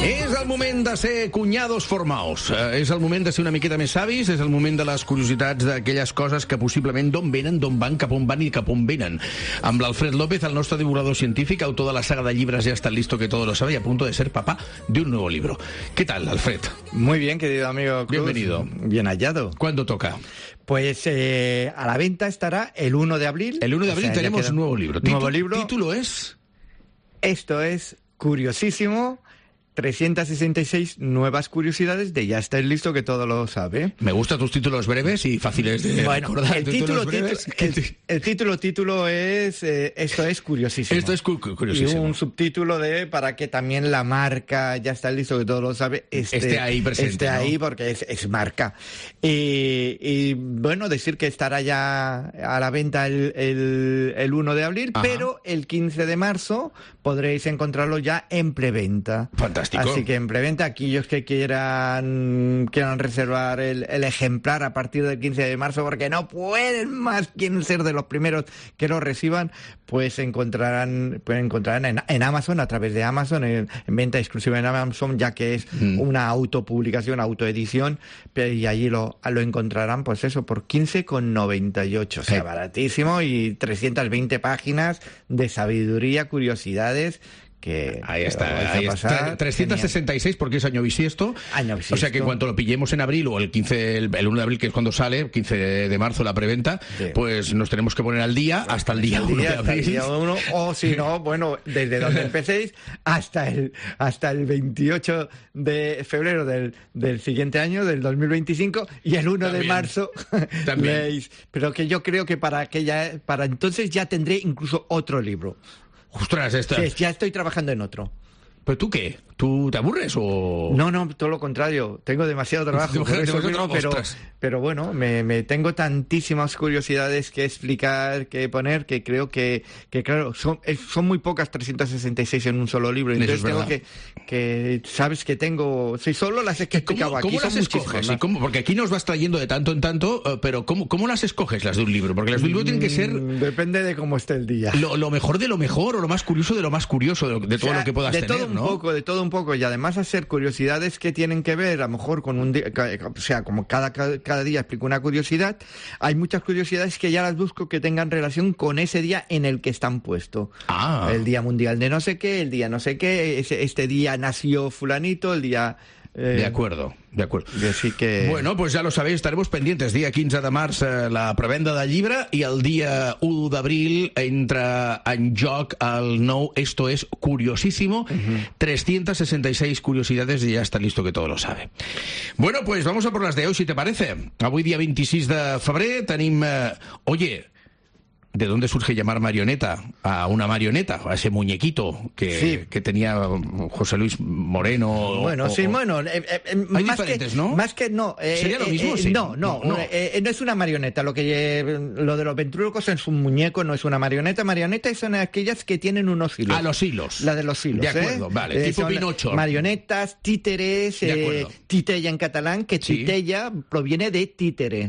És el moment de ser cunyados formaos. És el moment de ser una miqueta més savis, és el moment de les curiositats d'aquelles coses que possiblement d'on venen, d'on van, cap on van i cap on venen. Amb l'Alfred López, el nostre divulgador científic, autor de la saga de llibres Ya está listo que todo lo sabe y a punto de ser papá de un nuevo libro. ¿Qué tal, Alfred? Muy bien, querido amigo Cruz. Bienvenido. Bien hallado. ¿Cuándo toca? Pues a la venta estará el 1 de abril. El 1 de abril tenemos un nuevo libro. Nuevo libro. ¿Título es? Esto es curiosísimo. 366 nuevas curiosidades de Ya está listo que todo lo sabe. Me gustan tus títulos breves y fáciles de recordar. El título es esto es curiosísimo. Esto es curiosísimo. Y un subtítulo de para que también la marca Ya está listo que todo lo sabe esté ahí presente. Esté ahí porque es marca. Y bueno, decir que estará ya a la venta el 1 de abril, ajá, pero el 15 de marzo podréis encontrarlo ya en preventa. Fantástico. Así que en preventa, aquellos que quieran reservar el ejemplar a partir del 15 de marzo, porque no pueden quieren ser de los primeros que lo reciban, pues pueden encontrar en Amazon, a través de Amazon, en venta exclusiva en Amazon, ya que es una autopublicación, autoedición, y allí lo encontrarán, pues eso, por 15,98, o sea, baratísimo, y 320 páginas de sabiduría, curiosidades, que ahí está, 366 genial. Porque es año bisiesto. O sea que en cuanto lo pillemos en abril o el 1 de abril, que es cuando sale, 15 de marzo la preventa, sí, pues nos tenemos que poner al día hasta el día 1 de abril. O si no, bueno, desde donde empecéis hasta el 28 de febrero del siguiente año, del 2025, y el 1 también, de marzo leéis. Pero que yo creo que para entonces ya tendré incluso otro libro. Ostras, sí, ya estoy trabajando en otro. ¿Pero tú qué? ¿Tú te aburres o...? No, todo lo contrario. Tengo demasiado trabajo. Pero bueno, me tengo tantísimas curiosidades que explicar, que poner, que creo que claro, son muy pocas 366 en un solo libro. Entonces tengo que sabes que tengo... Si solo las he explicado aquí, ¿cómo las escoges? Porque aquí nos vas trayendo de tanto en tanto, pero ¿cómo las escoges las de un libro? Porque las de un libro tienen que ser... Depende de cómo esté el día. Lo mejor de lo mejor, o lo más curioso de lo más curioso, de todo lo que puedas tener, de todo un poco, y además hacer curiosidades que tienen que ver, a lo mejor con un día, o sea, como cada día explico una curiosidad, hay muchas curiosidades que ya las busco que tengan relación con ese día en el que están puestos. El Día Mundial de no sé qué, el día no sé qué, este día nació fulanito, el día... De acuerdo. Així que... Bueno, pues ya lo sabéis, estaremos pendientes. Dia 15 de març, la prevenda del llibre, i el dia 1 d'abril entra en joc el nou Esto es curiosísimo. 366 curiosidades y ya está listo que todo lo sabe. Bueno, pues vamos a por las de hoy, si te parece. Avui, dia 26 de febrer, tenim... Oye... ¿De dónde surge llamar marioneta a una marioneta? A ese muñequito que tenía José Luis Moreno. Bueno, hay diferentes, ¿no? Más que no. ¿Sería lo mismo? Sí. No es una marioneta. Lo de los ventrílocos es un muñeco, no es una marioneta. Marionetas son aquellas que tienen unos hilos. Los hilos. La de los hilos. De acuerdo, vale. Tipo Pinocho. Marionetas, títeres, titella en catalán, que titella proviene de títere,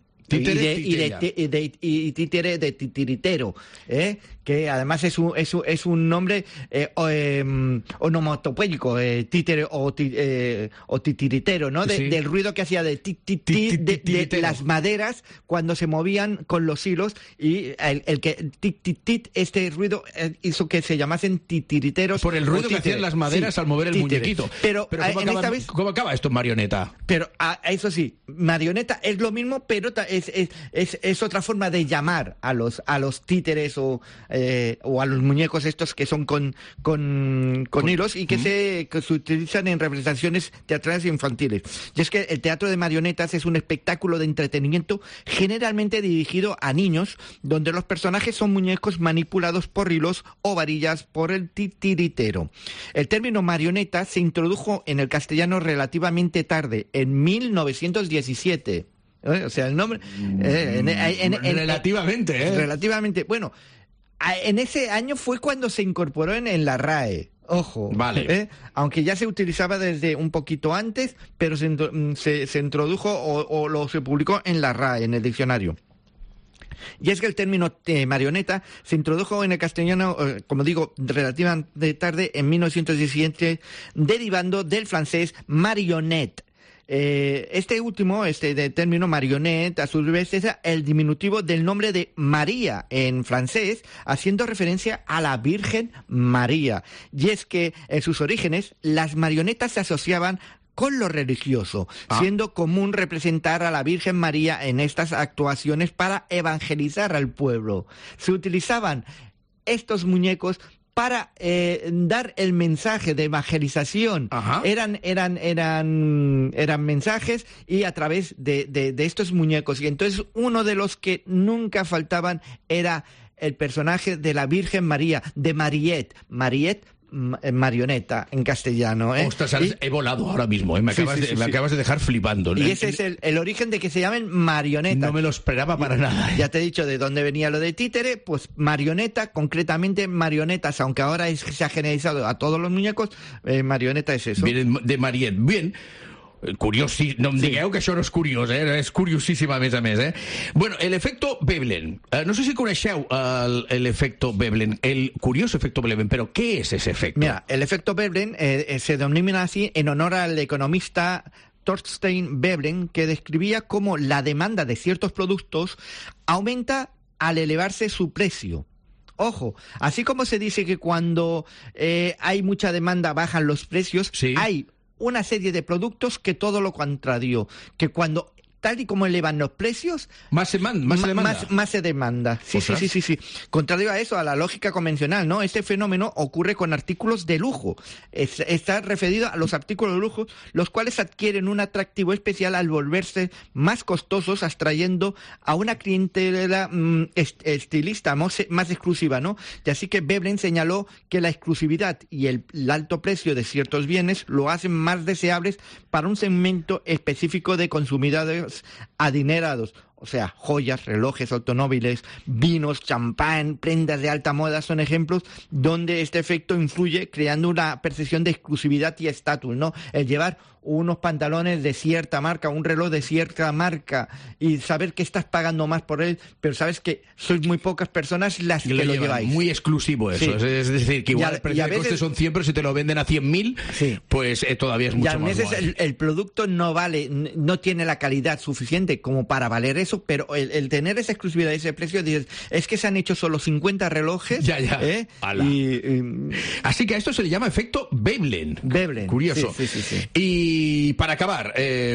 y títere de titiritero, que además es un nombre onomatopéyico, títere o titiritero, ¿no? Del ruido que hacía de las maderas cuando se movían con los hilos, y el que este ruido hizo que se llamasen titiriteros. Por el ruido que hacían las maderas al mover el muñequito. Pero ¿cómo acaba esto en marioneta? Pero eso sí, marioneta es lo mismo, pero es otra forma de llamar a los títeres o a los muñecos estos que son con hilos y que se utilizan en representaciones teatrales infantiles. Y es que el teatro de marionetas es un espectáculo de entretenimiento generalmente dirigido a niños, donde los personajes son muñecos manipulados por hilos o varillas por el titiritero. El término marioneta se introdujo en el castellano relativamente tarde, en 1917. O sea, el nombre... relativamente. Relativamente. Bueno, en ese año fue cuando se incorporó en la RAE. Ojo, vale. Aunque ya se utilizaba desde un poquito antes, pero se introdujo o se publicó en la RAE, en el diccionario. Y es que el término marioneta se introdujo en el castellano, como digo, relativamente tarde, en 1917, derivando del francés marionnette. Este último, de término marionnette, a su vez es el diminutivo del nombre de María en francés, haciendo referencia a la Virgen María. Y es que en sus orígenes las marionetas se asociaban con lo religioso, siendo común representar a la Virgen María en estas actuaciones para evangelizar al pueblo. Se utilizaban estos muñecos para dar el mensaje de evangelización. Eran mensajes, y a través de estos muñecos. Y entonces uno de los que nunca faltaban era el personaje de la Virgen María, de Mariette, marioneta en castellano. Ostras, he volado ahora mismo, me acabas de dejar flipando. Y ese es el origen de que se llamen marionetas. No me lo esperaba para nada. Ya te he dicho de dónde venía lo de títere, pues marioneta, concretamente marionetas, aunque ahora se ha generalizado a todos los muñecos, marioneta es eso. Vienen de Mariette. Bien. Curiosí, no em digueu que això no és curiós, és curiosíssim a més. Bueno, el efecto Veblen. No sé si coneixeu el efecto Veblen, el curioso efecto Veblen, pero ¿qué es ese efecto? Mira, el efecto Veblen se denomina así en honor al economista Thorstein Veblen, que describía cómo la demanda de ciertos productos aumenta al elevarse su precio. Ojo, así como se dice que cuando hay mucha demanda bajan los precios, hay una serie de productos que todo lo contrario, que cuando tal y como elevan los precios, más se demanda. Sí. Contrario a eso, a la lógica convencional, ¿no? Este fenómeno ocurre con artículos de lujo. Está referido a los artículos de lujo, los cuales adquieren un atractivo especial al volverse más costosos, atrayendo a una clientela estilista más exclusiva, ¿no? Y así que Veblen señaló que la exclusividad y el alto precio de ciertos bienes lo hacen más deseables para un segmento específico de consumidores adinerados. O sea, joyas, relojes, automóviles, vinos, champán, prendas de alta moda son ejemplos donde este efecto influye creando una percepción de exclusividad y estatus, ¿no? El llevar unos pantalones de cierta marca, un reloj de cierta marca y saber que estás pagando más por él, pero sabes que sois muy pocas personas las que lo lleváis. Muy exclusivo eso. Sí. Es decir, que igual el precio de coste son 100, pero si te lo venden a 100.000, pues todavía es mucho más. Y a veces el producto no vale, no tiene la calidad suficiente como para valer eso, pero el tener esa exclusividad, ese precio, dices, es que se han hecho solo 50 relojes. Así que a esto se le llama efecto Veblen. Curioso. Sí. Y para acabar,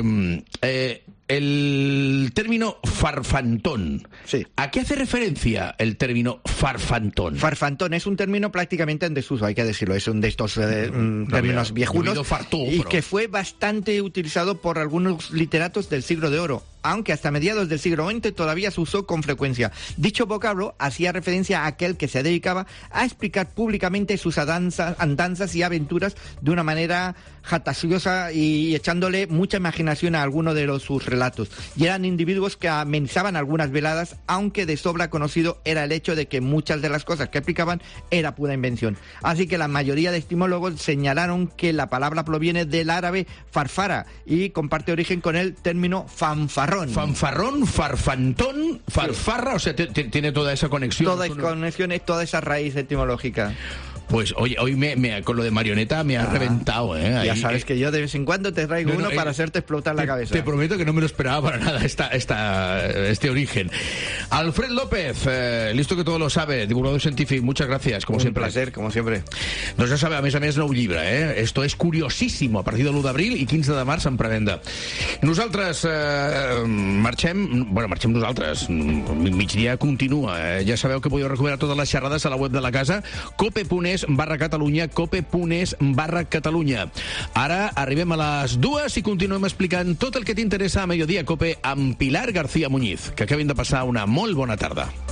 el término farfantón. Sí. ¿A qué hace referencia el término farfantón? Farfantón es un término prácticamente en desuso, hay que decirlo. Es un de estos términos viejunos que fue bastante utilizado por algunos literatos del siglo de oro, aunque hasta mediados del siglo XX todavía se usó con frecuencia. Dicho vocablo hacía referencia a aquel que se dedicaba a explicar públicamente sus andanzas y aventuras de una manera jactanciosa y echándole mucha imaginación a alguno de sus relatos. Y eran individuos que amenizaban algunas veladas, aunque de sobra conocido era el hecho de que muchas de las cosas que explicaban era pura invención. Así que la mayoría de estimólogos señalaron que la palabra proviene del árabe farfara y comparte origen con el término fanfarrón. Fanfarrón, farfantón, farfarra, o sea, tiene toda esa conexión. Toda esa raíz etimológica. Pues oye, hoy con lo de marioneta me ha reventado, ¿eh? Ya sabes que yo de vez en cuando te traigo uno para hacerte explotar la cabeza. Te prometo que no me lo esperaba para nada este origen. Alfred López, listo que todo lo sabe, divulgador científico, muchas gracias, como siempre. Un placer, como siempre. Doncs ja sabeu, a més nou llibre, Esto és curiosísimo, a partir de l'1 d'abril i 15 de març en prevenda. Nosaltres marxem nosaltres, migdia continua. Ja sabeu que podeu recuperar totes les xerrades a la web de la casa, cope.es/Catalunya, cope.es/Catalunya. Ara arribem a les 2 i continuem explicant tot el que t'interessa a Mediodía Cope amb Pilar García Muñiz. Que acabin de passar una molt bona tarda.